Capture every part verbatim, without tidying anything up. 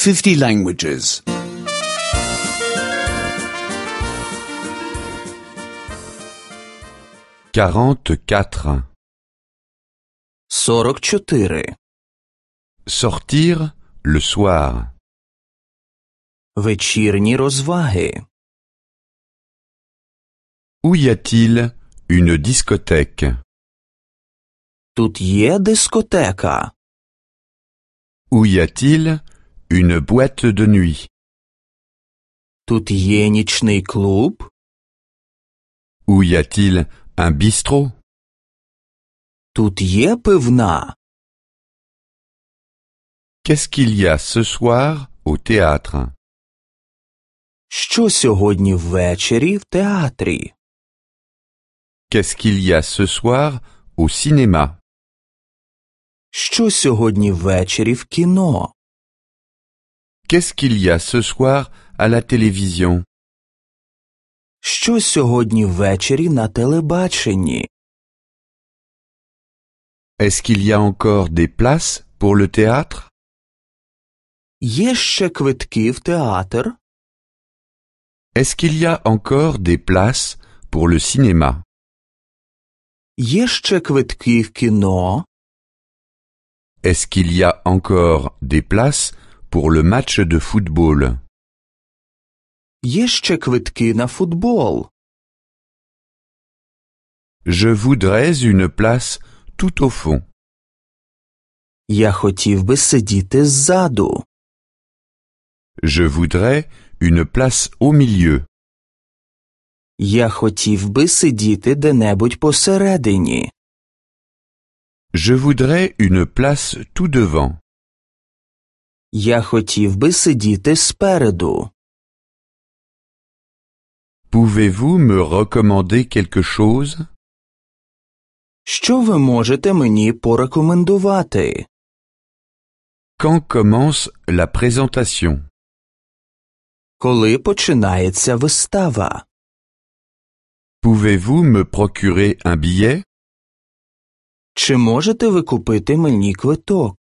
fifty languages. quarante-quatre. сорок чотири. Sortir le soir. Вечірні розваги. Où y a-t-il une discothèque? Тут є дискотека. Où y a-t-il une boîte de nuit? Тут є нічний клуб. Où y a-t-il un bistrot? Тут є пивна. Qu'est-ce qu'il y a ce soir au théâtre? Що сьогодні ввечері в театрі? Qu'est-ce qu'il y a ce soir au cinéma? Що сьогодні ввечері в кіно? Qu'est-ce qu'il y a ce soir à la télévision? Що сьогодні ввечері на телебаченні? Est-ce qu'il y a encore des places pour le théâtre? Є ще квитки в театр? Est-ce qu'il y a encore des places pour le cinéma? Є ще квитки в кіно? Est-ce qu'il y a encore des places pour le match de football? Є ще квитки на футбол? Je voudrais une place tout au fond. Я хотів би сидіти ззаду. Je voudrais une place au milieu. Я хотів би сидіти де-небудь посередині. Je voudrais une place tout devant. Я хотів би сидіти спереду. Pouvez-vous me recommander quelque chose? Що ви можете мені порекомендувати? Quand commence la présentation? Коли починається вистава? Pouvez-vous me procurer un billet? Чи можете ви купити мені квиток?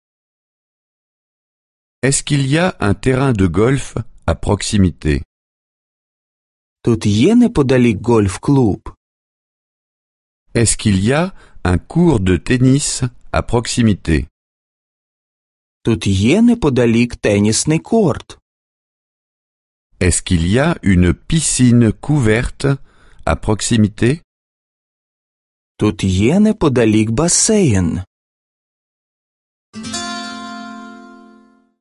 Est-ce qu'il y a un terrain de golf à proximité? Тут є неподалік гольф-клуб? Est-ce qu'il y a un cours de tennis à proximité? Тут є неподалік тенісний корт? Est-ce qu'il y a une piscine couverte à proximité? Тут є неподалік басейн?